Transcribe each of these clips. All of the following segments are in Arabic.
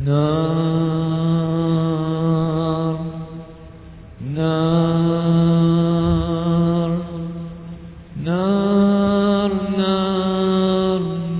نار نار نار نار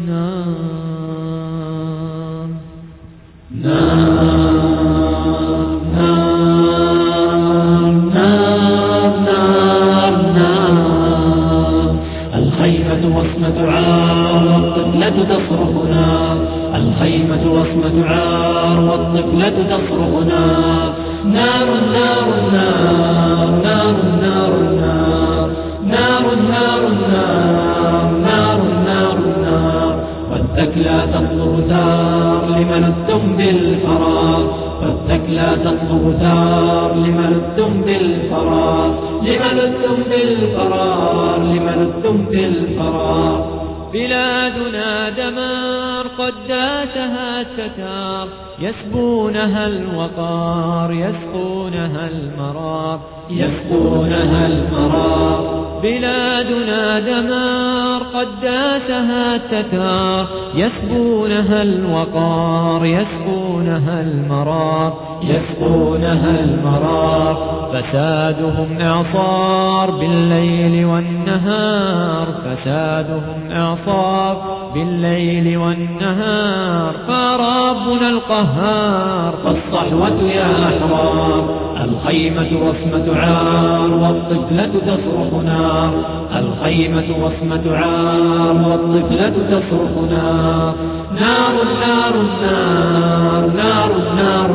الخيمة وصمة عار والطفلة تصرخنا، الخيمة وصمة عار والطفلة تصرخنا، نار نار نار نار نار نار نار نار نار نار نار، والثكلى تطلب ثار لملذتم بالفرار، والثكلى تطلب ثار لملذتم بالفرار، لملذتم بالفرار، لملذتم بالفرار. بلادنا دمار قد داسها التتار، يسبونها الوقار يسقونها المرار، يسقونها المرار. بلادنا دمار قد داسها التتار، يسبونها الوقار يسقونها المرار، يسقونها المرار. فسادهم إعصار بالليل والنهار، فسادهم إعصار بالليل والنهار، فربنا القهار فالصحوة يا أحرار، الخيمة وصمة عار والطفلة تصرخ نار، الخيمة وصمة عار والطفلة تصرخ نار، نار نار نار نار نار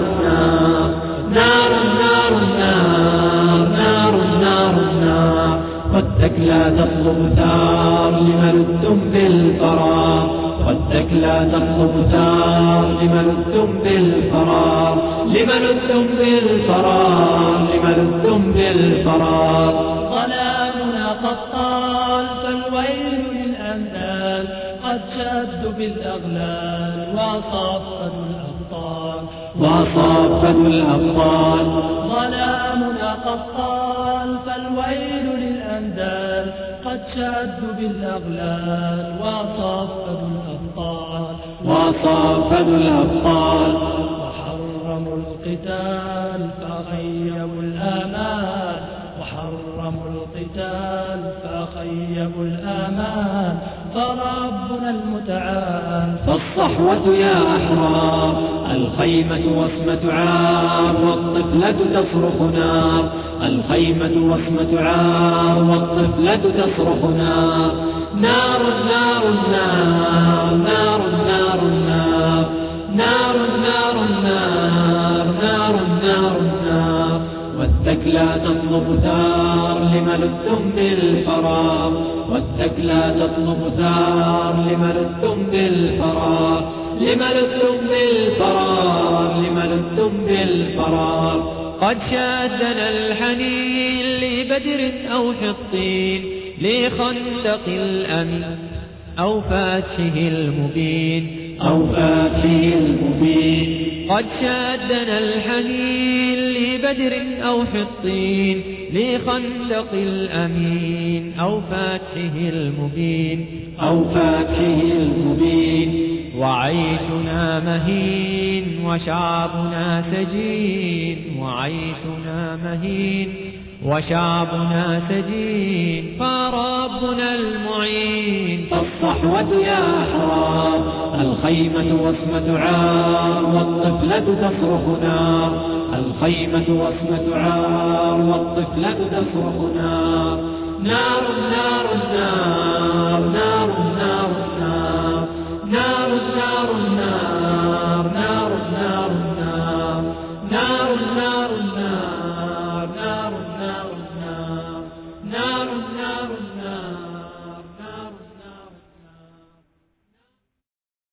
نار نار نار نار نار نار، والثكلى تطلب ثار لملذتم بالفرار، والثكلى تطلب ثار لملذتم بالفرار، لملذتم بالفرار، لملذتم بالفرار. ظلامنا قد طال فالويل للأمثال، قد شدوا بالأغلال وصفدوا الأبطال، وصفدوا الأبطال. ظلامنا قد طال فالويل للأندال، قد شدوا بالأغلال وصفدوا الأبطال، وصفدوا الأبطال. وحرموا القتال فخيبوا الآمال، وحرموا القتال فخيبوا الآمال، فربنا المتعال فالصحوة يا أحرار، الخيمة وصمة عار والطفلة تصرخ نار، الخيمة وصمة عار والطفلة تصرخ نار، نار نار نار نار نار نار نار نار نار نار نار، والثكلى تطلب ثار لملذتم بالفرار، والثكلى تطلب ثار لملذتم بالفرار، لملذتم بالفرار، لملذتم بالفرار. قد شادنا الحنين لبدر أو حطين، لخندق الأمين أو فتحه المبين، أو فتحه المبين. قد شادنا الحنين لبدر أو حطين، لخندق الأمين أو فتحه المبين، أو فتحه المبين. وعيشنا مهين وشعبنا سجين، وعيشنا مهين وشعبنا سجين، فربنا المعين. فالصحوة يا أحرار، الخيمة وصمة عار والطفلة تصرخ نار، الخيمة وصمة عار والطفلة تصرخ نار، نار نار نار